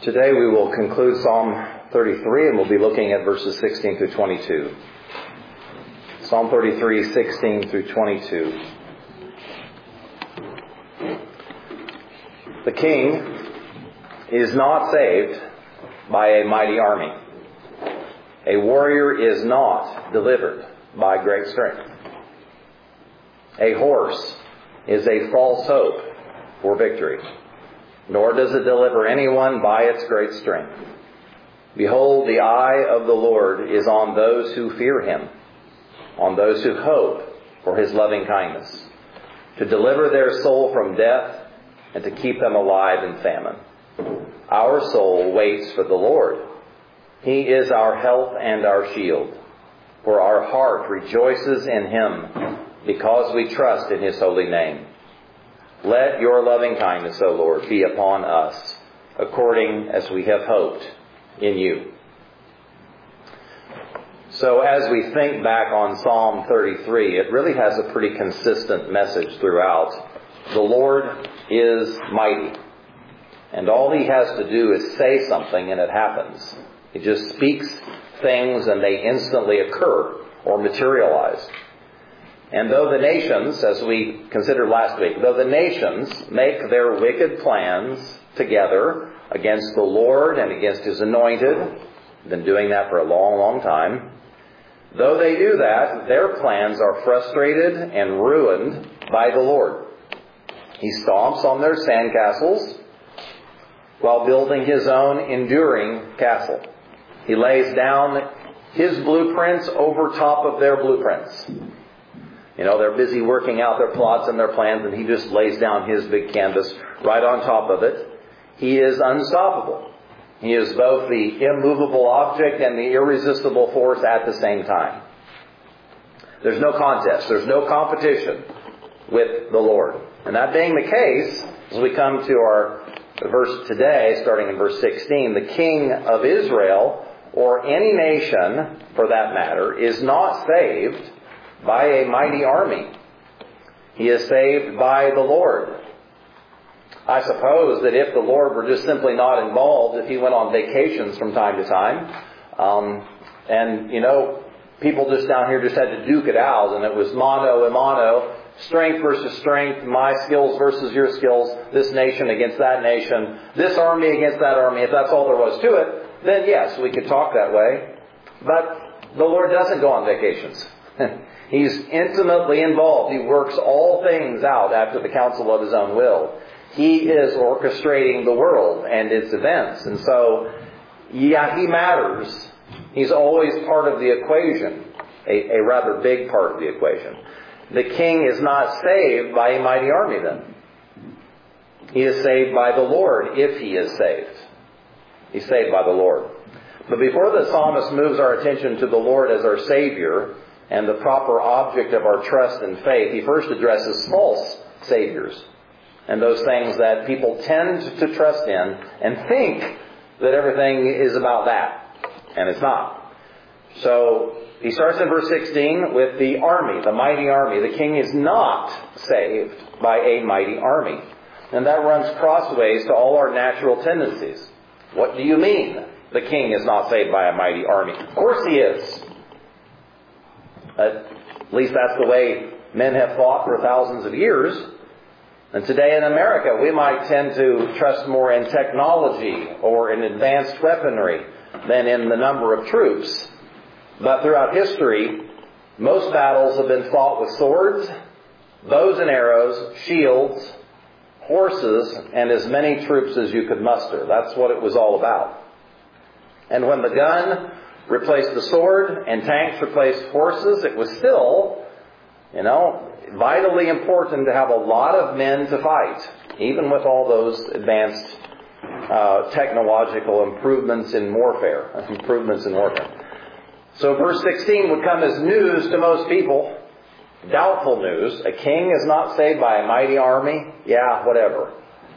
Today we will conclude Psalm 33 and we'll be looking at verses 16 through 22. Psalm 33, 16 through 22. The king is not saved by a mighty army. A warrior is not delivered by great strength. A horse is a false hope for victory, nor does it deliver anyone by its great strength. Behold, the eye of the Lord is on those who fear him, on those who hope for his loving kindness, to deliver their soul from death and to keep them alive in famine. Our soul waits for the Lord. He is our help and our shield. For our heart rejoices in him because we trust in his holy name. Let your loving kindness, O Lord, be upon us, according as we have hoped in you. So as we think back on Psalm 33, it really has a pretty consistent message throughout. The Lord is mighty. And all he has to do is say something and it happens. He just speaks things and they instantly occur or materialize. And though the nations, as we considered last week, though the nations make their wicked plans together against the Lord and against his anointed, been doing that for a long, long time, though they do that, their plans are frustrated and ruined by the Lord. He stomps on their sandcastles while building his own enduring castle. He lays down his blueprints over top of their blueprints. You know, they're busy working out their plots and their plans, and he just lays down his big canvas right on top of it. He is unstoppable. He is both the immovable object and the irresistible force at the same time. There's no contest. There's no competition with the Lord. And that being the case, as we come to our verse today, starting in verse 16, the king of Israel, or any nation for that matter, is not saved by a mighty army. He is saved by the Lord. I suppose that if the Lord were just simply not involved, if he went on vacations from time to time, and, you know, people just down here just had to duke it out, and it was mano a mano, strength versus strength, my skills versus your skills, this nation against that nation, this army against that army, if that's all there was to it, then yes, we could talk that way. But the Lord doesn't go on vacations. He's intimately involved. He works all things out after the counsel of his own will. He is orchestrating the world and its events. And so, yeah, he matters. He's always part of the equation, a rather big part of the equation. The king is not saved by a mighty army then. He is saved by the Lord if he is saved. He's saved by the Lord. But before the psalmist moves our attention to the Lord as our Savior and the proper object of our trust and faith, he first addresses false saviors and those things that people tend to trust in and think that everything is about that. And it's not. So he starts in verse 16 with the army, the mighty army. The king is not saved by a mighty army. And that runs crossways to all our natural tendencies. What do you mean the king is not saved by a mighty army? Of course he is. At least that's the way men have thought for thousands of years. And today in America, we might tend to trust more in technology or in advanced weaponry than in the number of troops. But throughout history, most battles have been fought with swords, bows and arrows, shields, horses, and as many troops as you could muster. That's what it was all about. And when the gun replaced the sword and tanks replaced horses, it was still, vitally important to have a lot of men to fight, even with all those advanced technological improvements in warfare. So verse 16 would come as news to most people. Doubtful news. A king is not saved by a mighty army. Yeah, whatever.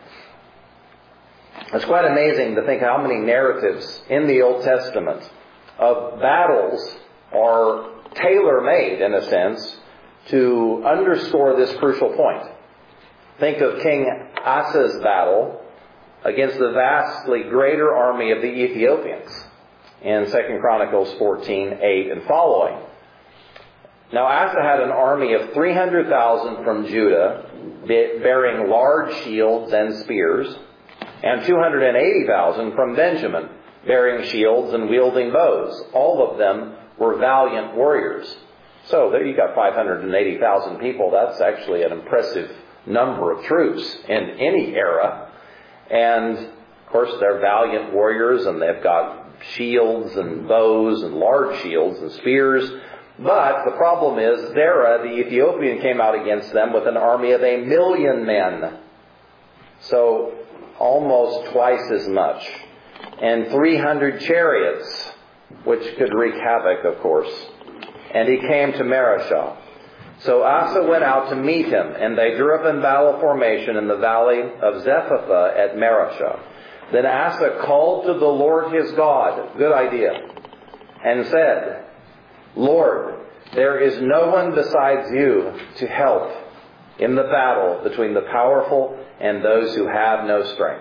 It's quite amazing to think how many narratives in the Old Testament of battles are tailor-made, in a sense, to underscore this crucial point. Think of King Asa's battle against the vastly greater army of the Ethiopians in 2 Chronicles 14:8 and following. Now Asa had an army of 300,000 from Judah, bearing large shields and spears, and 280,000 from Benjamin, bearing shields and wielding bows. All of them were valiant warriors. So there you got 580,000 people. That's actually an impressive number of troops in any era. And, of course, they're valiant warriors, and they've got shields and bows and large shields and spears. But the problem is, Zerah, the Ethiopian, came out against them with an army of 1,000,000 men. So almost twice as much. And 300 chariots, which could wreak havoc, of course. And he came to Mareshah. So Asa went out to meet him, and they drew up in battle formation in the valley of Zephathah at Mareshah. Then Asa called to the Lord his God, good idea, and said, Lord, there is no one besides you to help in the battle between the powerful and those who have no strength.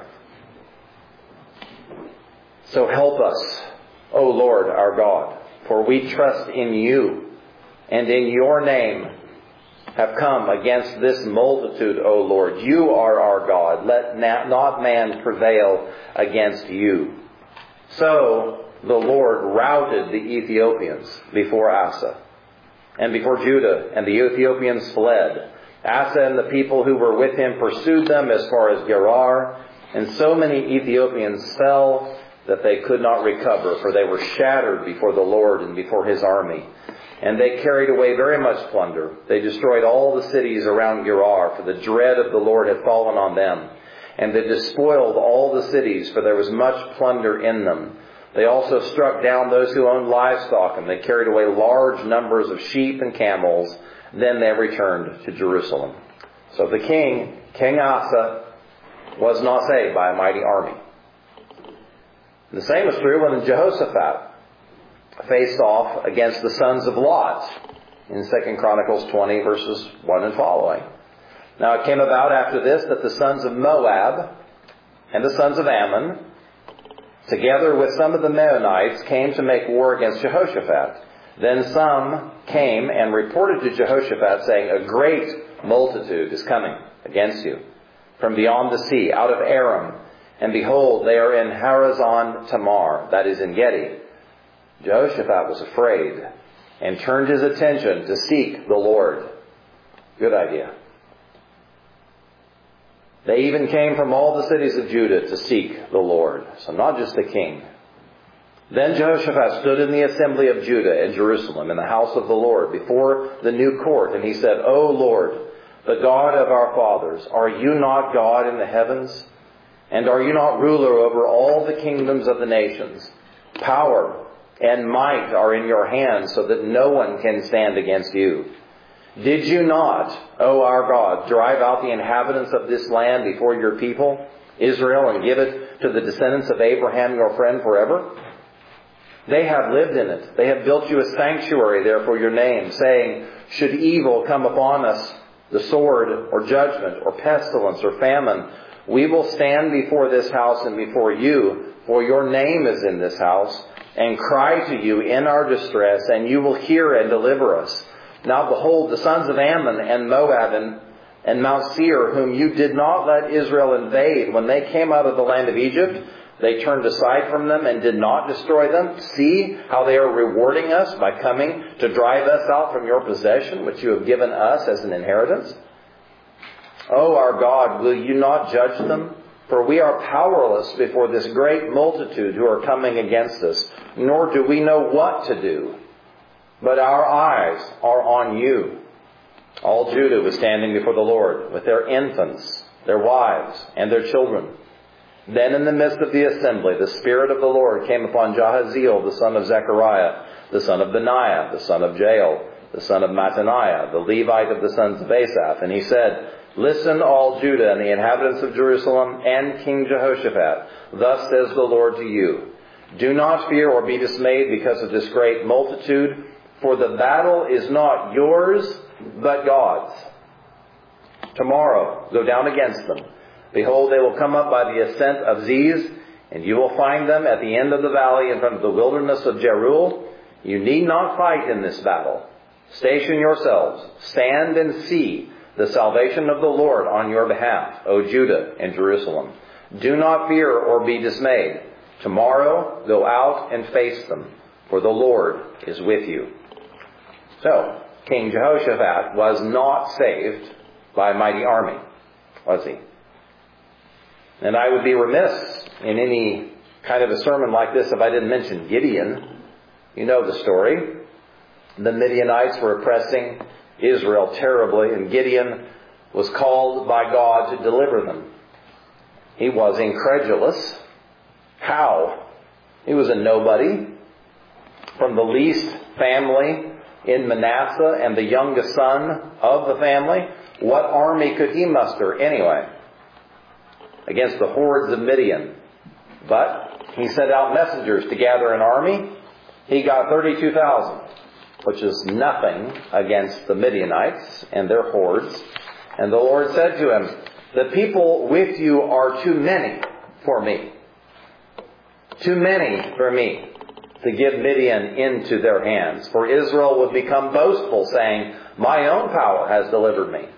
So help us, O Lord our God, for we trust in you, and in your name have come against this multitude, O Lord. You are our God. Let not man prevail against you. So the Lord routed the Ethiopians before Asa and before Judah, and the Ethiopians fled. Asa and the people who were with him pursued them as far as Gerar, and so many Ethiopians fell that they could not recover, for they were shattered before the Lord and before his army. And they carried away very much plunder. They destroyed all the cities around Gerar, for the dread of the Lord had fallen on them. And they despoiled all the cities, for there was much plunder in them. They also struck down those who owned livestock, and they carried away large numbers of sheep and camels. Then they returned to Jerusalem. So the king, King Asa, was not saved by a mighty army. The same was true when Jehoshaphat faced off against the sons of Lot in 2 Chronicles 20, verses 1 and following. Now it came about after this that the sons of Moab and the sons of Ammon, together with some of the Meunites, came to make war against Jehoshaphat. Then some came and reported to Jehoshaphat, saying, a great multitude is coming against you from beyond the sea, out of Aram. And behold, they are in Harazon Tamar, that is in Gedi. Jehoshaphat was afraid and turned his attention to seek the Lord. Good idea. They even came from all the cities of Judah to seek the Lord. So not just the king. Then Jehoshaphat stood in the assembly of Judah in Jerusalem, in the house of the Lord, before the new court. And he said, O Lord, the God of our fathers, are you not God in the heavens? And are you not ruler over all the kingdoms of the nations? Power and might are in your hands, so that no one can stand against you. Did you not, O our God, drive out the inhabitants of this land before your people, Israel, and give it to the descendants of Abraham, your friend, forever? They have lived in it. They have built you a sanctuary there for your name, saying, should evil come upon us, the sword, or judgment, or pestilence, or famine, we will stand before this house and before you, for your name is in this house, and cry to you in our distress, and you will hear and deliver us. Now behold, the sons of Ammon and Moab and Mount Seir, whom you did not let Israel invade, when they came out of the land of Egypt, they turned aside from them and did not destroy them. See how they are rewarding us by coming to drive us out from your possession, which you have given us as an inheritance. O our God, will you not judge them? For we are powerless before this great multitude who are coming against us, nor do we know what to do. But our eyes are on you. All Judah was standing before the Lord with their infants, their wives, and their children. Then in the midst of the assembly, the Spirit of the Lord came upon Jahaziel, the son of Zechariah, the son of Benaiah, the son of Jael, the son of Mattaniah, the Levite of the sons of Asaph. And he said, listen, all Judah and the inhabitants of Jerusalem and King Jehoshaphat. Thus says the Lord to you, do not fear or be dismayed because of this great multitude, for the battle is not yours, but God's. Tomorrow, go down against them. Behold, they will come up by the ascent of Ziz, and you will find them at the end of the valley in front of the wilderness of Jeruel. You need not fight in this battle. Station yourselves, stand and see the salvation of the Lord on your behalf, O Judah and Jerusalem. Do not fear or be dismayed. Tomorrow go out and face them, for the Lord is with you. So, King Jehoshaphat was not saved by a mighty army, was he? And I would be remiss in any kind of a sermon like this if I didn't mention Gideon. You know the story. The Midianites were oppressing Israel terribly, and Gideon was called by God to deliver them. He was incredulous. How? He was a nobody from the least family in Manasseh and the youngest son of the family. What army could he muster anyway against the hordes of Midian? But he sent out messengers to gather an army. He got 32,000, which is nothing against the Midianites and their hordes. And the Lord said to him, the people with you are too many for me. Too many for me to give Midian into their hands. For Israel would become boastful, saying, my own power has delivered me.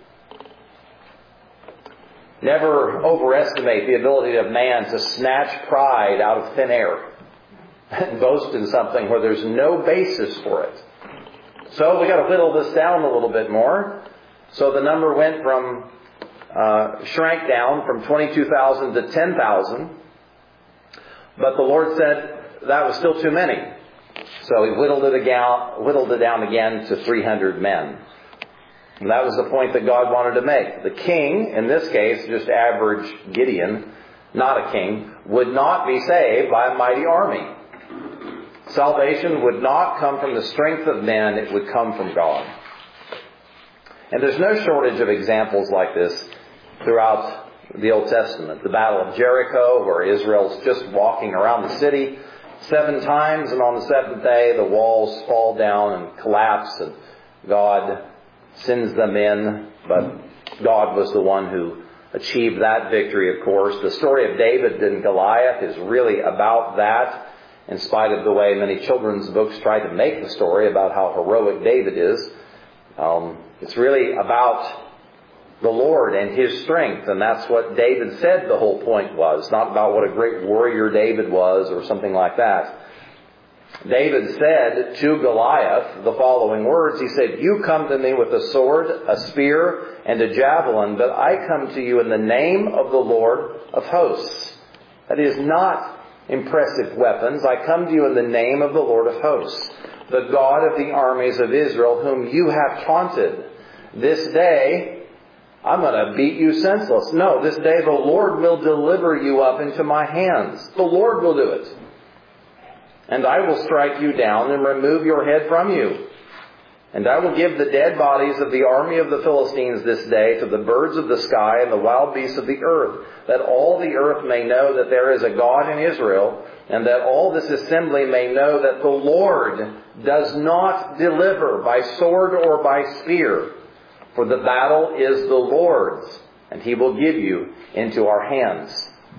Never overestimate the ability of man to snatch pride out of thin air and boast in something where there's no basis for it. So we got to whittle this down a little bit more. So the number went from, shrank down from 22,000 to 10,000. But the Lord said that was still too many. So he whittled it down again to 300 men. And that was the point that God wanted to make. The king, in this case, just average Gideon, not a king, would not be saved by a mighty army. Salvation would not come from the strength of men, it would come from God. And there's no shortage of examples like this throughout the Old Testament. The Battle of Jericho, where Israel's just walking around the city 7 times, and on the 7th day the walls fall down and collapse, and God sends them in. But God was the one who achieved that victory, of course. The story of David and Goliath is really about that, in spite of the way many children's books try to make the story about how heroic David is. It's really about the Lord and His strength, and that's what David said the whole point was. Not about what a great warrior David was or something like that. David said to Goliath the following words. He said, you come to me with a sword, a spear, and a javelin, but I come to you in the name of the Lord of hosts. That is not impressive weapons. I come to you in the name of the Lord of hosts, the God of the armies of Israel, whom you have taunted. This day, I'm going to beat you senseless. No, this day the Lord will deliver you up into my hands. The Lord will do it. And I will strike you down and remove your head from you. And I will give the dead bodies of the army of the Philistines this day to the birds of the sky and the wild beasts of the earth, that all the earth may know that there is a God in Israel, and that all this assembly may know that the Lord does not deliver by sword or by spear. For the battle is the Lord's, and He will give you into our hands.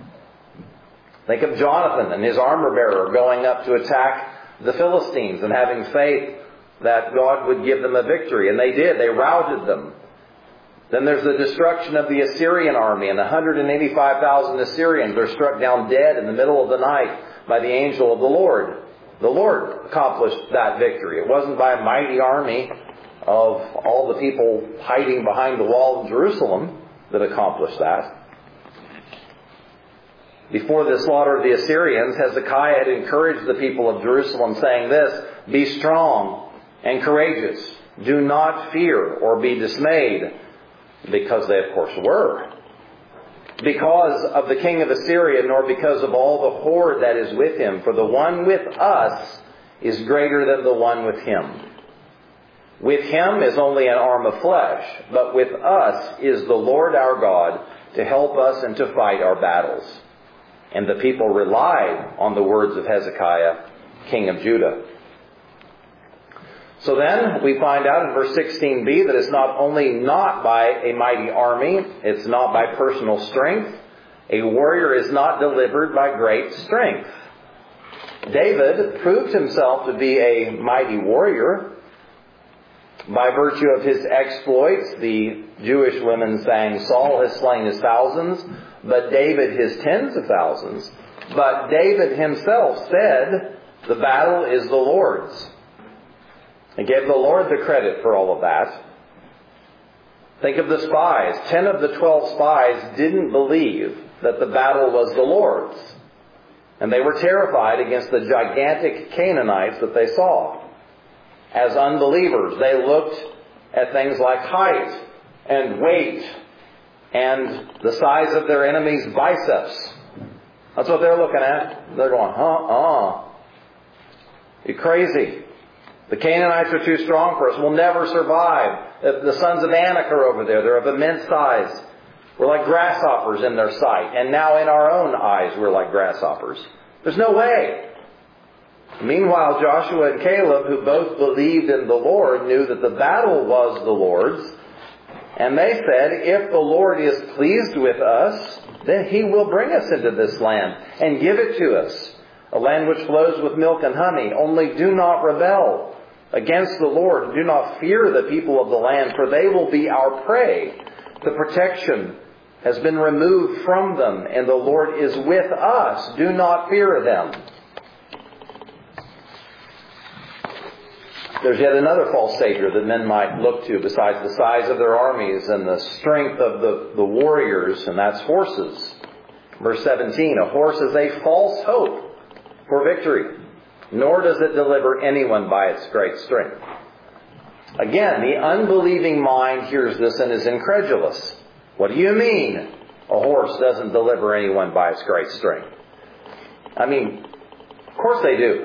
Think of Jonathan and his armor bearer going up to attack the Philistines and having faith that God would give them a victory. And they did. They routed them. Then there's the destruction of the Assyrian army, and 185,000 Assyrians are struck down dead in the middle of the night by the angel of the Lord. The Lord accomplished that victory. It wasn't by a mighty army of all the people hiding behind the wall of Jerusalem that accomplished that. Before the slaughter of the Assyrians, Hezekiah had encouraged the people of Jerusalem, saying this, be strong and courageous. Do not fear or be dismayed. Because they, of course, were. Because of the king of Assyria, nor because of all the horde that is with him. For the one with us is greater than the one with him. With him is only an arm of flesh, but with us is the Lord our God to help us and to fight our battles. And the people relied on the words of Hezekiah, king of Judah. So then we find out in verse 16b that it's not only not by a mighty army, it's not by personal strength. A warrior is not delivered by great strength. David proved himself to be a mighty warrior by virtue of his exploits. The Jewish women sang, Saul has slain his thousands, but David his tens of thousands. But David himself said, the battle is the Lord's. He gave the Lord the credit for all of that. Think of the spies. 10 of the 12 spies didn't believe that the battle was the Lord's. And they were terrified against the gigantic Canaanites that they saw. As unbelievers, they looked at things like height and weight and the size of their enemies' biceps. That's what they're looking at. They're going, You're crazy. The Canaanites are too strong for us. We'll never survive. The sons of Anak are over there. They're of immense size. We're like grasshoppers in their sight. And now in our own eyes, we're like grasshoppers. There's no way. Meanwhile, Joshua and Caleb, who both believed in the Lord, knew that the battle was the Lord's. And they said, if the Lord is pleased with us, then He will bring us into this land and give it to us. A land which flows with milk and honey. Only do not rebel against the Lord. Do not fear the people of the land, for they will be our prey. The protection has been removed from them, and the Lord is with us. Do not fear them. There's yet another false savior that men might look to besides the size of their armies and the strength of the warriors, and that's horses. Verse 17, a horse is a false hope for victory, nor does it deliver anyone by its great strength. Again, the unbelieving mind hears this and is incredulous. What do you mean a horse doesn't deliver anyone by its great strength? I mean, of course they do.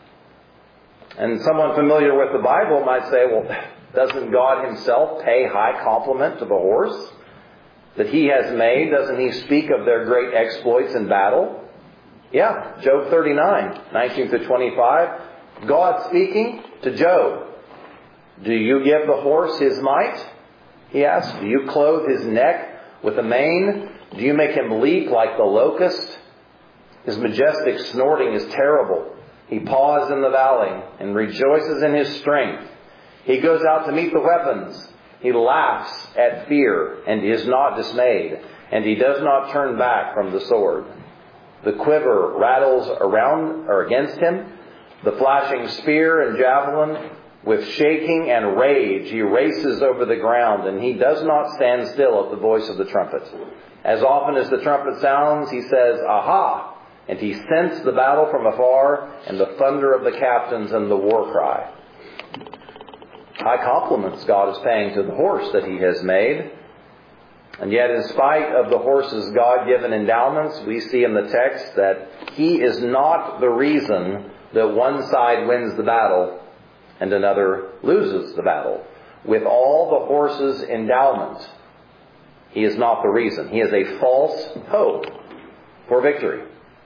And someone familiar with the Bible might say, well, doesn't God Himself pay high compliment to the horse that He has made? Doesn't He speak of their great exploits in battle? Yeah, Job 39, 19 to 25. God speaking to Job. Do you give the horse his might? He asks. Do you clothe his neck with a mane? Do you make him leap like the locust? His majestic snorting is terrible. He paws in the valley and rejoices in his strength. He goes out to meet the weapons. He laughs at fear and is not dismayed. And he does not turn back from the sword. The quiver rattles around or against him. The flashing spear and javelin, with shaking and rage, he races over the ground, and he does not stand still at the voice of the trumpet. As often as the trumpet sounds, he says, Aha! And he scents the battle from afar, and the thunder of the captains and the war cry. High compliments God is paying to the horse that He has made. And yet, in spite of the horse's God-given endowments, we see in the text that he is not the reason that one side wins the battle and another loses the battle. With all the horse's endowment, he is not the reason. He is a false hope for victory.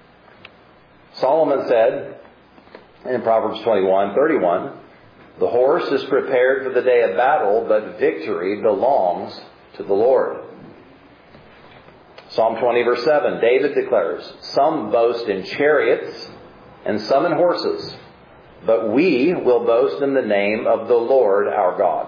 Solomon said in Proverbs 21:31, the horse is prepared for the day of battle, but victory belongs to the Lord. Psalm 20 verse 7, David declares, some boast in chariots and some in horses, but we will boast in the name of the Lord our God.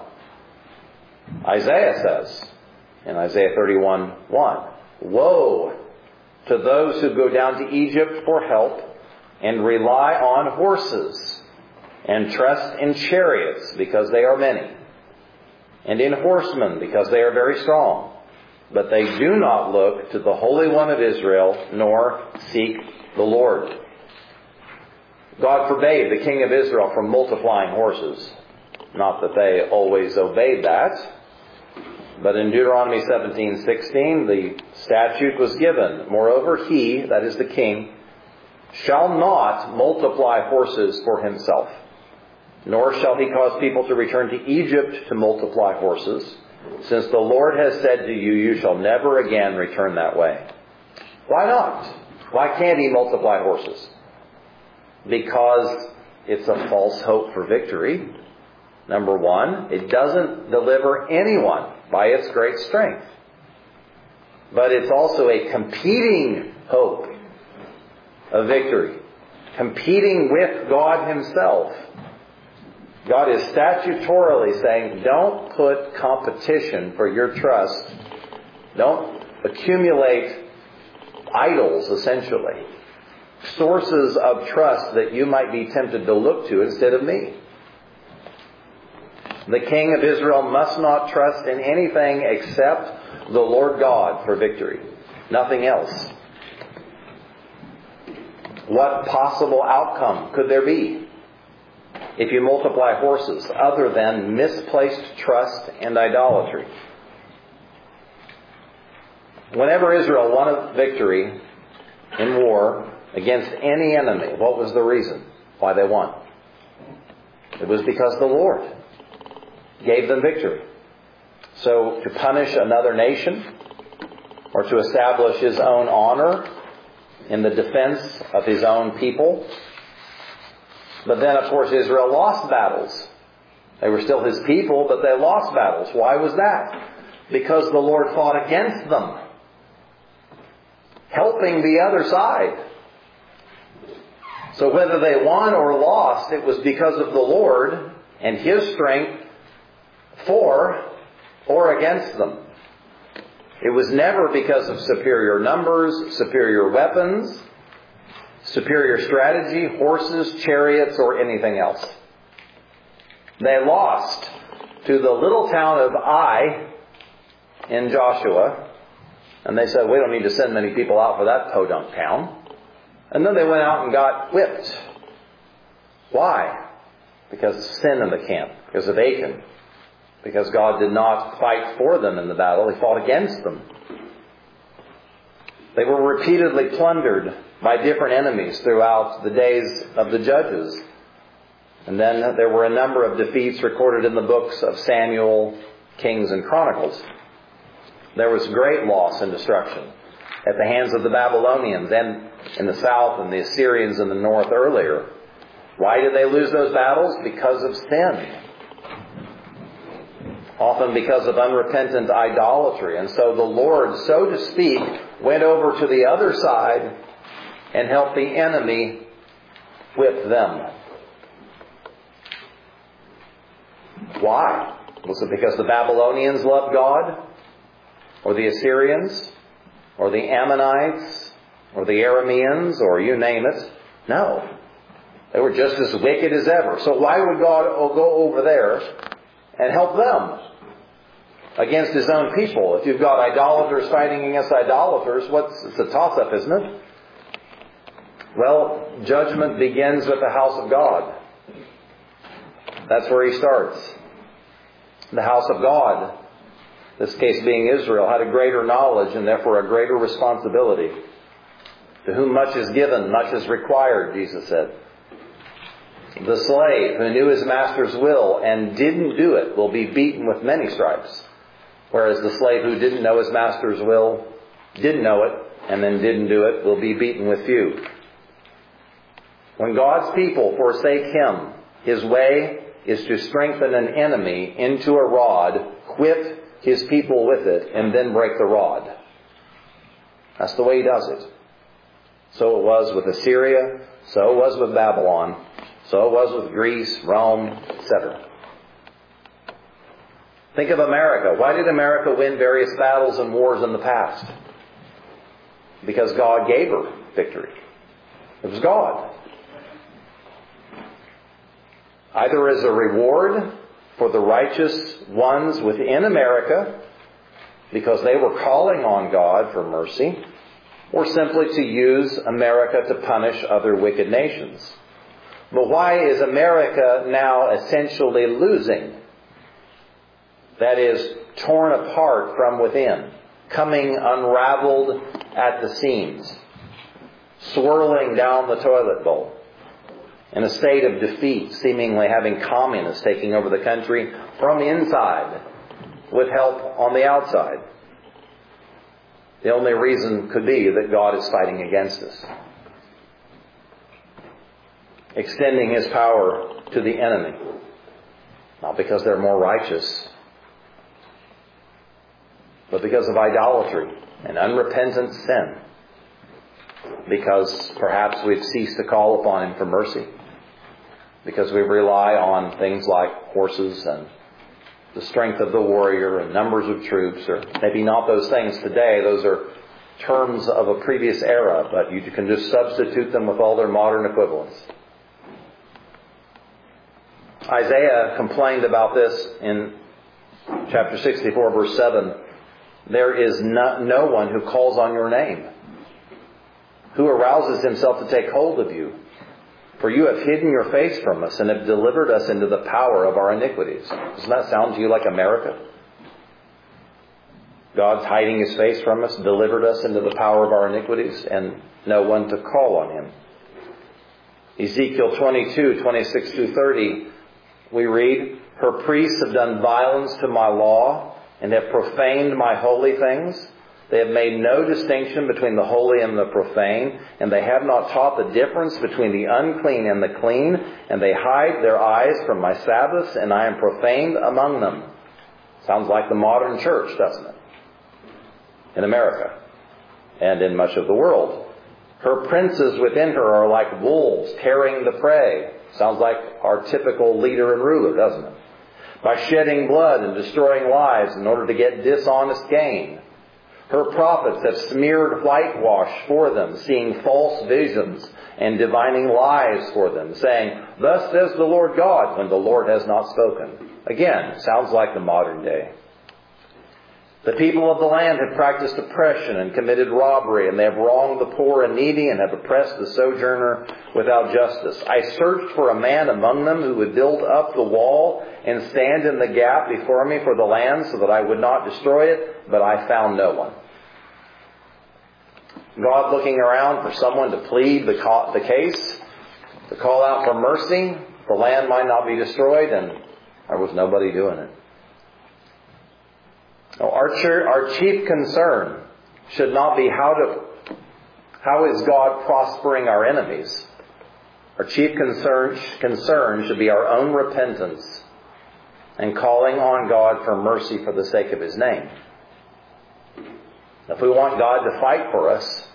Isaiah says in Isaiah 31:1, woe to those who go down to Egypt for help and rely on horses and trust in chariots because they are many, and in horsemen because they are very strong. But they do not look to the Holy One of Israel, nor seek the Lord. God forbade the king of Israel from multiplying horses. Not that they always obeyed that. But in Deuteronomy 17:16, the statute was given. Moreover, he, that is the king, shall not multiply horses for himself, nor shall he cause people to return to Egypt to multiply horses, since the Lord has said to you, you shall never again return that way. Why not? Why can't he multiply horses? Because it's a false hope for victory. Number one, it doesn't deliver anyone by its great strength. But it's also a competing hope of victory. Competing with God Himself. God is statutorily saying, don't put competition for your trust. Don't accumulate idols, essentially. Sources of trust that you might be tempted to look to instead of me. The king of Israel must not trust in anything except the Lord God for victory. Nothing else. What possible outcome could there be if you multiply horses other than misplaced trust and idolatry? Whenever Israel won a victory in war against any enemy, what was the reason why they won? It was because the Lord gave them victory. So to punish another nation or to establish His own honor in the defense of His own people. But then, of course, Israel lost battles. They were still His people, but they lost battles. Why was that? Because the Lord fought against them, helping the other side. So whether they won or lost, it was because of the Lord and His strength for or against them. It was never because of superior numbers, superior weapons, superior strategy, horses, chariots, or anything else. They lost to the little town of Ai in Joshua, and they said, we don't need to send many people out for that podunk town. And then they went out and got whipped. Why? Because of sin in the camp, because of Achan. Because God did not fight for them in the battle. He fought against them. They were repeatedly plundered by different enemies throughout the days of the judges. And then there were a number of defeats recorded in the books of Samuel, Kings, and Chronicles. There was great loss and destruction at the hands of the Babylonians and in the south and the Assyrians in the north earlier. Why did they lose those battles? Because of sin. Often because of unrepentant idolatry. And so the Lord, so to speak, went over to the other side and helped the enemy with them. Why? Was it because the Babylonians loved God? Or the Assyrians? Or the Ammonites? Or the Arameans? Or you name it? No. They were just as wicked as ever. So why would God go over there and help them against His own people? If you've got idolaters fighting against idolaters, it's a toss-up, isn't it? Well, judgment begins with the house of God. That's where He starts. The house of God, this case being Israel, had a greater knowledge and therefore a greater responsibility. To whom much is given, much is required, Jesus said. The slave who knew his master's will and didn't do it will be beaten with many stripes. Whereas the slave who didn't know his master's will, didn't know it, and then didn't do it, will be beaten with few. When God's people forsake Him, His way is to strengthen an enemy into a rod, whip His people with it, and then break the rod. That's the way He does it. So it was with Assyria, so it was with Babylon, so it was with Greece, Rome, etc. Think of America. Why did America win various battles and wars in the past? Because God gave her victory. It was God. Either as a reward for the righteous ones within America, because they were calling on God for mercy, or simply to use America to punish other wicked nations. But why is America now essentially losing? That is, torn apart from within, coming unraveled at the seams, swirling down the toilet bowl, in a state of defeat, seemingly having communists taking over the country from inside, with help on the outside. The only reason could be that God is fighting against us, extending His power to the enemy. Not because they're more righteous, but because of idolatry and unrepentant sin. Because perhaps we've ceased to call upon Him for mercy. Because we rely on things like horses and the strength of the warrior and numbers of troops, or maybe not those things today. Those are terms of a previous era, but you can just substitute them with all their modern equivalents. Isaiah complained about this in chapter 64, verse 7. There is no one who calls on your name, who arouses himself to take hold of you. For you have hidden your face from us and have delivered us into the power of our iniquities. Doesn't that sound to you like America? God's hiding His face from us, delivered us into the power of our iniquities, and no one to call on Him. Ezekiel 22, 26 through 30, we read, Her priests have done violence to my law and have profaned my holy things. They have made no distinction between the holy and the profane, and they have not taught the difference between the unclean and the clean, and they hide their eyes from my Sabbaths, and I am profaned among them. Sounds like the modern church, doesn't it? In America and in much of the world. Her princes within her are like wolves tearing the prey. Sounds like our typical leader and ruler, doesn't it? By shedding blood and destroying lives in order to get dishonest gain. Her prophets have smeared whitewash for them, seeing false visions and divining lies for them, saying, Thus says the Lord God, when the Lord has not spoken. Again, sounds like the modern day. The people of the land have practiced oppression and committed robbery, and they have wronged the poor and needy and have oppressed the sojourner without justice. I searched for a man among them who would build up the wall and stand in the gap before me for the land so that I would not destroy it, but I found no one. God looking around for someone to plead the case, to call out for mercy, the land might not be destroyed, and there was nobody doing it. Now, our chief concern should not be how is God prospering our enemies. Our chief concern should be our own repentance and calling on God for mercy for the sake of His name. If we want God to fight for us,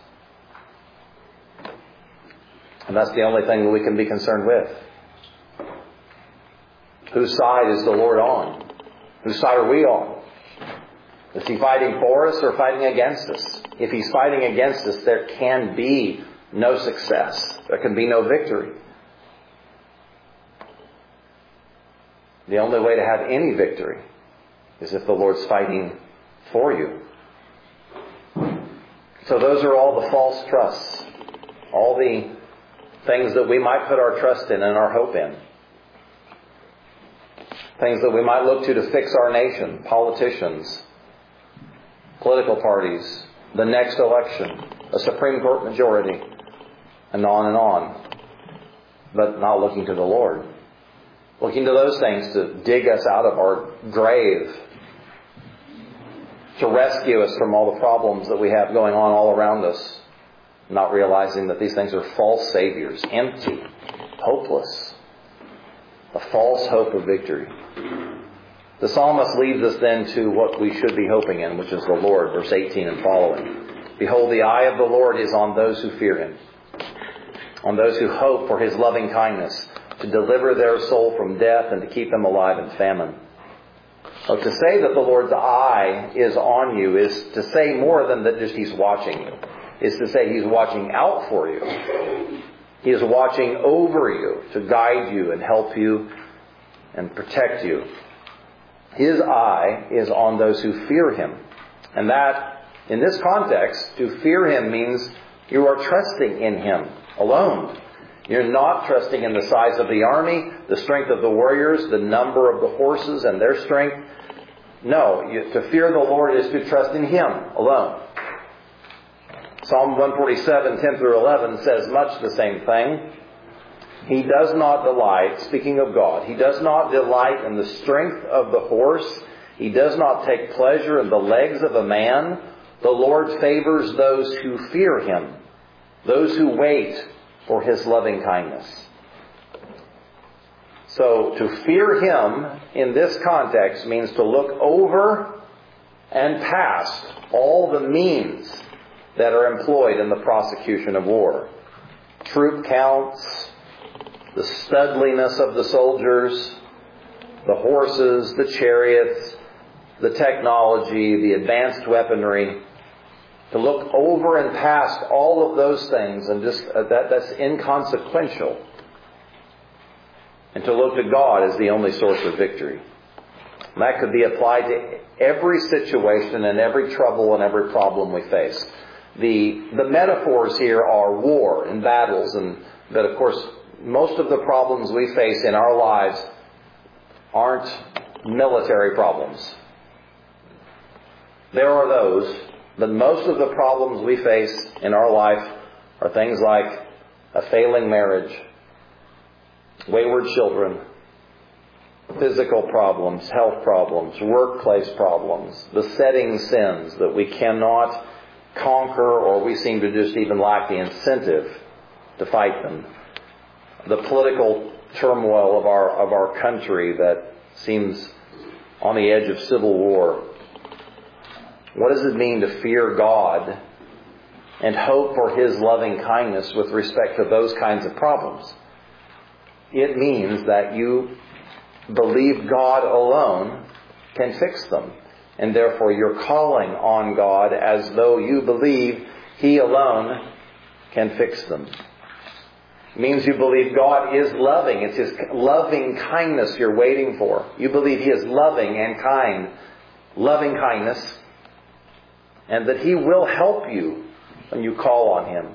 and that's the only thing that we can be concerned with. Whose side is the Lord on? Whose side are we on? Is He fighting for us or fighting against us? If He's fighting against us, there can be no success. There can be no victory. The only way to have any victory is if the Lord's fighting for you. So those are all the false trusts. All the things that we might put our trust in and our hope in. Things that we might look to fix our nation. Politicians, political parties, the next election, a Supreme Court majority, and on, but not looking to the Lord. Looking to those things to dig us out of our grave, to rescue us from all the problems that we have going on all around us, not realizing that these things are false saviors, empty, hopeless, a false hope of victory. The psalmist leads us then to what we should be hoping in, which is the Lord, verse 18 and following. Behold, the eye of the Lord is on those who fear Him, on those who hope for His loving kindness, to deliver their soul from death and to keep them alive in famine. So to say that the Lord's eye is on you is to say more than that just He's watching you. Is to say He's watching out for you. He is watching over you to guide you and help you and protect you. His eye is on those who fear Him. And that, in this context, to fear Him means you are trusting in Him alone. You're not trusting in the size of the army, the strength of the warriors, the number of the horses and their strength. No, to fear the Lord is to trust in Him alone. Psalm 147, 10 through 11 says much the same thing. He does not delight, speaking of God, He does not delight in the strength of the horse. He does not take pleasure in the legs of a man. The Lord favors those who fear Him, those who wait for His loving kindness. So to fear Him in this context means to look over and past all the means that are employed in the prosecution of war. Troop counts, the studliness of the soldiers, the horses, the chariots, the technology, the advanced weaponry. To look over and past all of those things and just that's inconsequential. And to look to God as the only source of victory. And that could be applied to every situation and every trouble and every problem we face. The metaphors here are war and battles, but of course most of the problems we face in our lives aren't military problems. There are those, but most of the problems we face in our life are things like a failing marriage, wayward children, physical problems, health problems, workplace problems, besetting sins that we cannot conquer or we seem to just even lack the incentive to fight them. The political turmoil of our country that seems on the edge of civil war. What does it mean to fear God and hope for His loving kindness with respect to those kinds of problems? It means that you believe God alone can fix them. And therefore you're calling on God as though you believe He alone can fix them. It means you believe God is loving. It's His loving kindness you're waiting for. You believe He is loving and kind. Loving kindness. And that He will help you when you call on Him.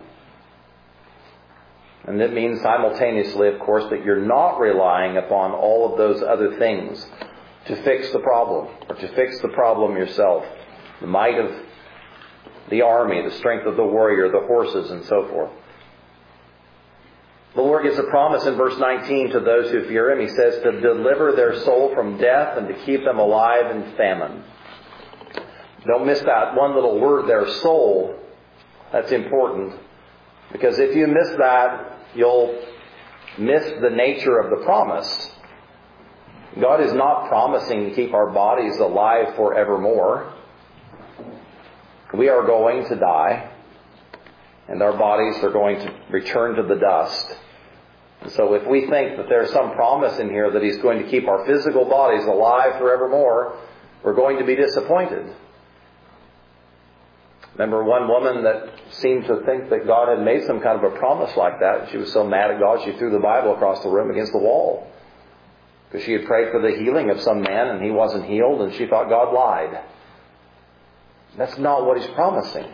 And that means simultaneously, of course, that you're not relying upon all of those other things to fix the problem, or to fix the problem yourself. The might of the army, the strength of the warrior, the horses, and so forth. The Lord gives a promise in verse 19 to those who fear Him. He says to deliver their soul from death and to keep them alive in famine. Don't miss that one little word there, soul. That's important. Because if you miss that, you'll miss the nature of the promise. God is not promising to keep our bodies alive forevermore. We are going to die, and our bodies are going to return to the dust. And so if we think that there's some promise in here that He's going to keep our physical bodies alive forevermore, we're going to be disappointed. Remember one woman that seemed to think that God had made some kind of a promise like that. She was so mad at God, she threw the Bible across the room against the wall. Because she had prayed for the healing of some man and he wasn't healed, and she thought God lied. That's not what He's promising.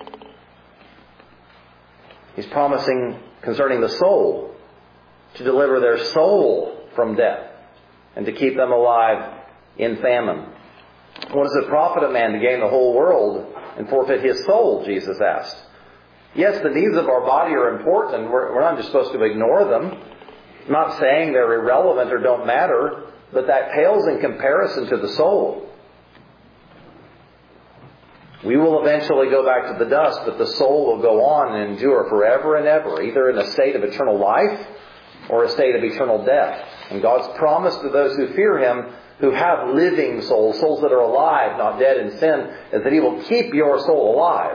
He's promising concerning the soul to deliver their soul from death and to keep them alive in famine. What does it profit a man to gain the whole world and forfeit his soul, Jesus asked. Yes, the needs of our body are important. We're not just supposed to ignore them. I'm not saying they're irrelevant or don't matter, but that pales in comparison to the soul. We will eventually go back to the dust, but the soul will go on and endure forever and ever, either in a state of eternal life or a state of eternal death. And God's promise to those who fear Him, who have living souls, souls that are alive, not dead in sin, is that He will keep your soul alive.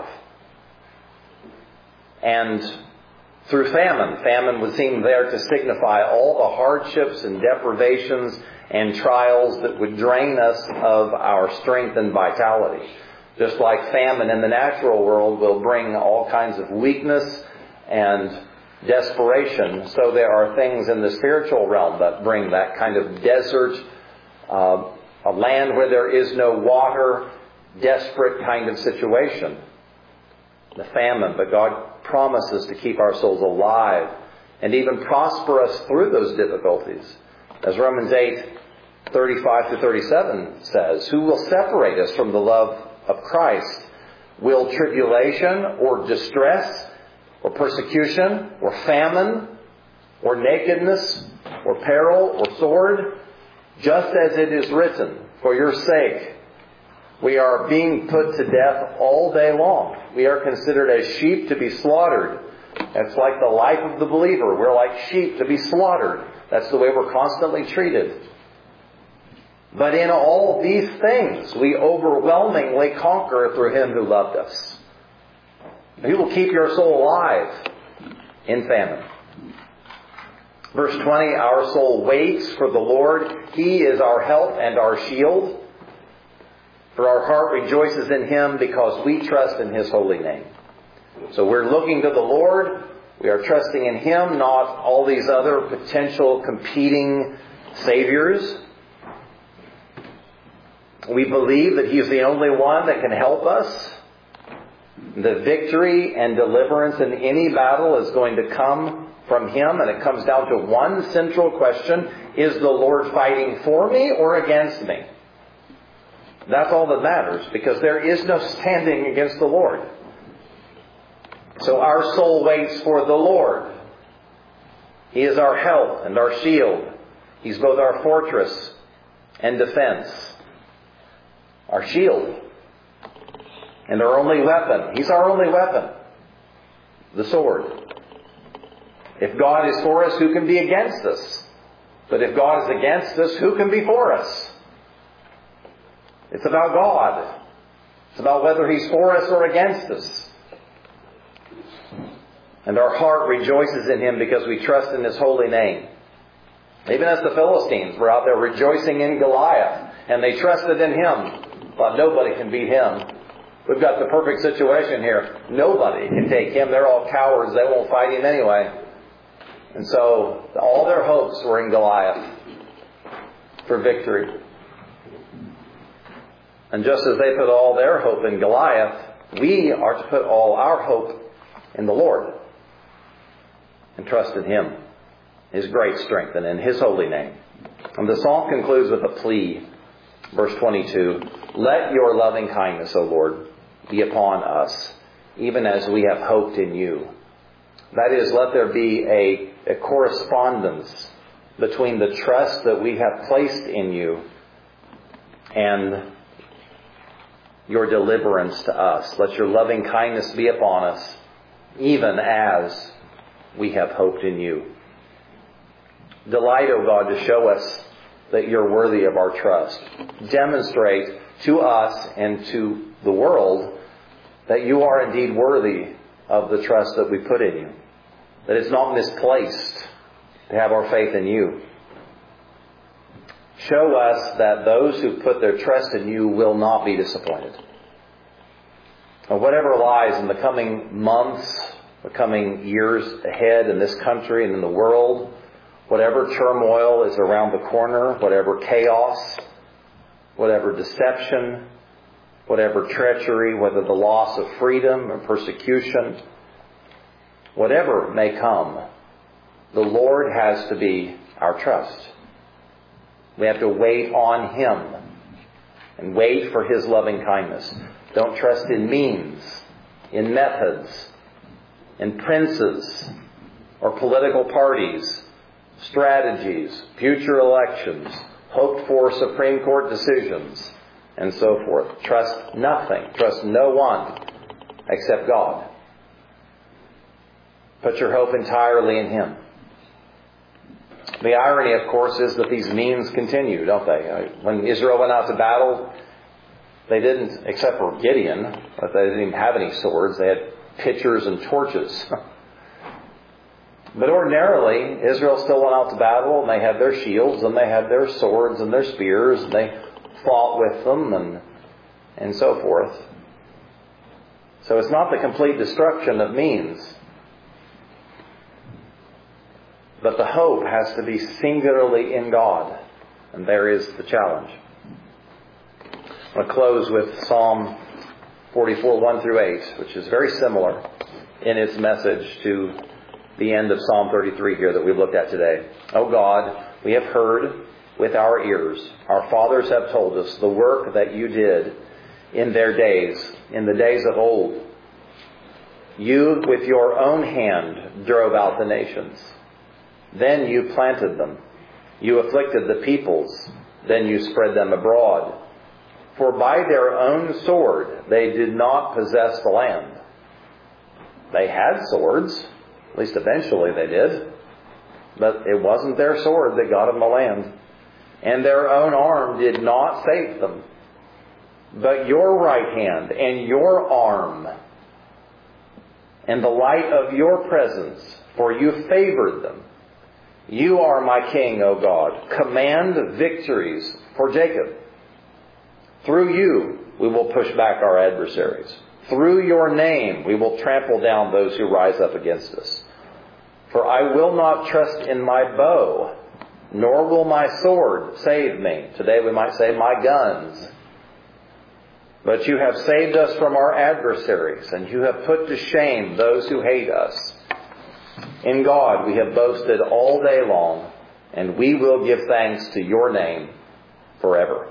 And through famine, famine would seem there to signify all the hardships and deprivations and trials that would drain us of our strength and vitality. Just like famine in the natural world will bring all kinds of weakness and desperation, so there are things in the spiritual realm that bring that kind of desert, a land where there is no water, desperate kind of situation. The famine, but God promises to keep our souls alive and even prosper us through those difficulties. As Romans 8:35-37 says, who will separate us from the love of Christ? Will tribulation or distress or persecution or famine or nakedness or peril or sword? Just as it is written, for your sake we are being put to death all day long. We are considered as sheep to be slaughtered. That's like the life of the believer. We're like sheep to be slaughtered. That's the way we're constantly treated. But in all these things, we overwhelmingly conquer through Him who loved us. He will keep your soul alive in famine. Verse 20, our soul waits for the Lord. He is our help and our shield. For our heart rejoices in Him because we trust in His holy name. So we're looking to the Lord. We are trusting in Him, not all these other potential competing saviors. We believe that He's the only one that can help us. The victory and deliverance in any battle is going to come from Him, and it comes down to one central question: is the Lord fighting for me or against me? That's all that matters, because there is no standing against the Lord. So our soul waits for the Lord. He is our help and our shield. He's both our fortress and defense. Our shield. And our only weapon. He's our only weapon. The sword. If God is for us, who can be against us? But if God is against us, who can be for us? It's about God. It's about whether He's for us or against us. And our heart rejoices in Him because we trust in His holy name. Even as the Philistines were out there rejoicing in Goliath, and they trusted in Him, thought nobody can beat him. We've got the perfect situation here. Nobody can take him. They're all cowards. They won't fight him anyway. And so all their hopes were in Goliath for victory. And just as they put all their hope in Goliath, we are to put all our hope in the Lord and trust in Him, His great strength, and in His holy name. And the psalm concludes with a plea. Verse 22, let your loving kindness, O Lord, be upon us, even as we have hoped in you. That is, let there be a correspondence between the trust that we have placed in you and your deliverance to us. Let your loving kindness be upon us, even as we have hoped in you. Delight, O God, to show us that you're worthy of our trust. Demonstrate to us and to the world that you are indeed worthy of the trust that we put in you. That it's not misplaced to have our faith in you. Show us that those who put their trust in you will not be disappointed. And whatever lies in the coming months, the coming years ahead in this country and in the world, whatever turmoil is around the corner, whatever chaos, whatever deception, whatever treachery, whether the loss of freedom or persecution, whatever may come, the Lord has to be our trust. We have to wait on Him and wait for His loving kindness. Don't trust in means, in methods, in princes, or political parties, strategies, future elections, hoped for Supreme Court decisions, and so forth. Trust nothing. Trust no one except God. Put your hope entirely in Him. The irony, of course, is that these means continue, don't they? When Israel went out to battle, they didn't, except for Gideon, but they didn't even have any swords. They had pitchers and torches. But ordinarily, Israel still went out to battle, and they had their shields, and they had their swords and their spears, and they fought with them, and so forth. So it's not the complete destruction of means. But the hope has to be singularly in God. And there is the challenge. I'm going to close with Psalm 44, 1 through 8, which is very similar in its message to the end of Psalm 33 here that we've looked at today. O God, we have heard with our ears. Our fathers have told us the work that you did in their days, in the days of old. You, with your own hand, drove out the nations. Then you planted them. You afflicted the peoples. Then you spread them abroad. For by their own sword they did not possess the land. They had swords, At least eventually they did. But it wasn't their sword that got them the land. And their own arm did not save them. But your right hand and your arm and the light of your presence, for you favored them. You are my king, O God. Command victories for Jacob. Through you we will push back our adversaries. Through your name we will trample down those who rise up against us. For I will not trust in my bow, nor will my sword save me. Today we might say my guns. But you have saved us from our adversaries, and you have put to shame those who hate us. In God we have boasted all day long, and we will give thanks to your name forever.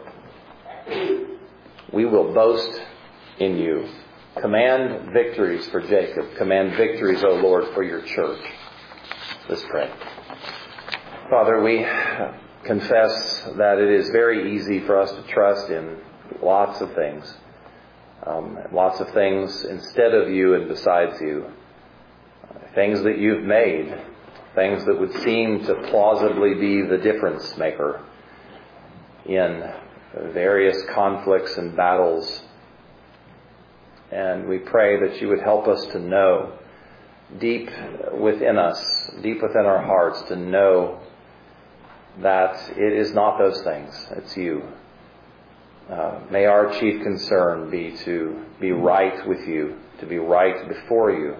We will boast in you. Command victories for Jacob. Command victories, O Lord, for your church. Let's pray. Father, we confess that it is very easy for us to trust in lots of things. Lots of things instead of you and besides you. Things that you've made. Things that would seem to plausibly be the difference maker in various conflicts and battles. And we pray that you would help us to know deep within us, deep within our hearts, to know that it is not those things. It's you. May our chief concern be to be right with you, to be right before you,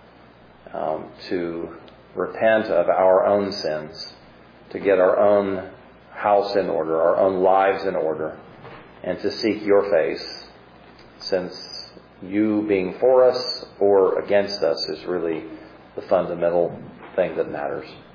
to repent of our own sins, to get our own house in order, our own lives in order, and to seek your face, since you being for us or against us is really the fundamental thing that matters.